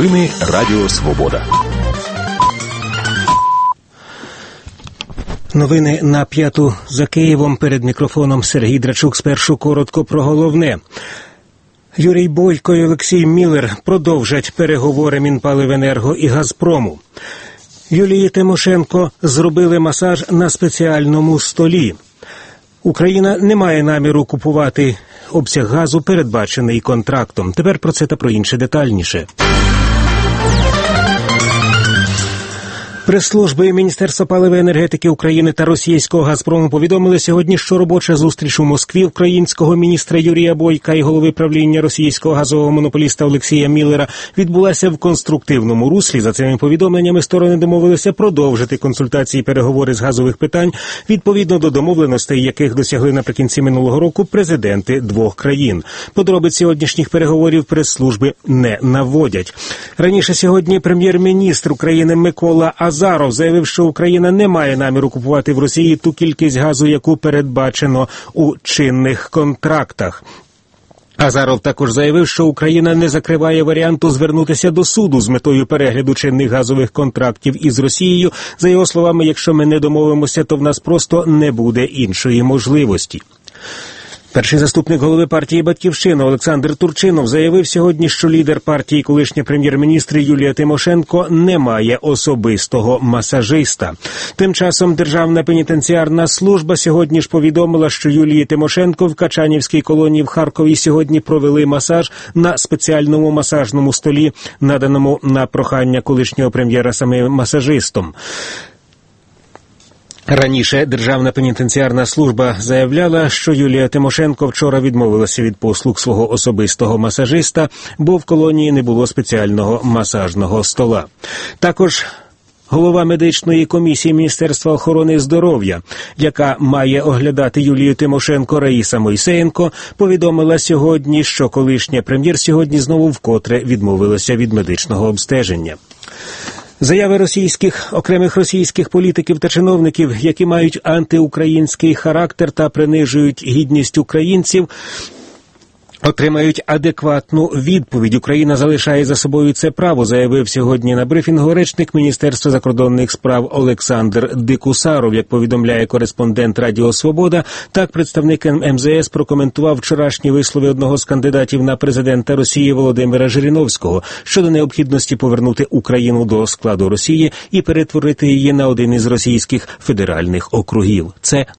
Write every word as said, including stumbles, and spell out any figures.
Новини Радіо Свобода. Новини на п'яту за Києвом. Перед мікрофоном Сергій Драчук. Спершу коротко про головне. Юрій Бойко і Олексій Міллер продовжать переговори Мінпаливенерго і Газпрому. Юлії Тимошенко зробили масаж на спеціальному столі. Україна не має наміру купувати обсяг газу, передбачений контрактом. Тепер про це та про інше детальніше. Прес-служби Міністерства палива і енергетики України та російського «Газпрому» повідомили сьогодні, що робоча зустріч у Москві українського міністра Юрія Бойка і голови правління російського газового монополіста Олексія Міллера відбулася в конструктивному руслі. За цими повідомленнями сторони домовилися продовжити консультації і переговори з газових питань відповідно до домовленостей, яких досягли наприкінці минулого року президенти двох країн. Подробиць сьогоднішніх переговорів прес-служби не наводять. Раніше сьогодні прем'єр-міністр України Микола Азаров Азаров заявив, що Україна не має наміру купувати в Росії ту кількість газу, яку передбачено у чинних контрактах. Азаров також заявив, що Україна не закриває варіанту звернутися до суду з метою перегляду чинних газових контрактів із Росією. За його словами, якщо ми не домовимося, то в нас просто не буде іншої можливості. Перший заступник голови партії «Батьківщина» Олександр Турчинов заявив сьогодні, що лідер партії, колишня прем'єр-міністр Юлія Тимошенко, не має особистого масажиста. Тим часом Державна пенітенціарна служба сьогодні ж повідомила, що Юлії Тимошенко в Качанівській колонії в Харкові сьогодні провели масаж на спеціальному масажному столі, наданому на прохання колишнього прем'єра самим масажистом. Раніше Державна пенітенціарна служба заявляла, що Юлія Тимошенко вчора відмовилася від послуг свого особистого масажиста, бо в колонії не було спеціального масажного стола. Також голова медичної комісії Міністерства охорони здоров'я, яка має оглядати Юлію Тимошенко, Раїса Мойсеєнко, повідомила сьогодні, що колишня прем'єр сьогодні знову вкотре відмовилася від медичного обстеження. Заяви російських, окремих російських політиків та чиновників, які мають антиукраїнський характер та принижують гідність українців, отримають адекватну відповідь. Україна залишає за собою це право, заявив сьогодні на брифінгу речник Міністерства закордонних справ Олександр Дикусаров. Як повідомляє кореспондент Радіо Свобода, так представник ем зе ес прокоментував вчорашні вислови одного з кандидатів на президента Росії Володимира Жириновського щодо необхідності повернути Україну до складу Росії і перетворити її на один із російських федеральних округів. Це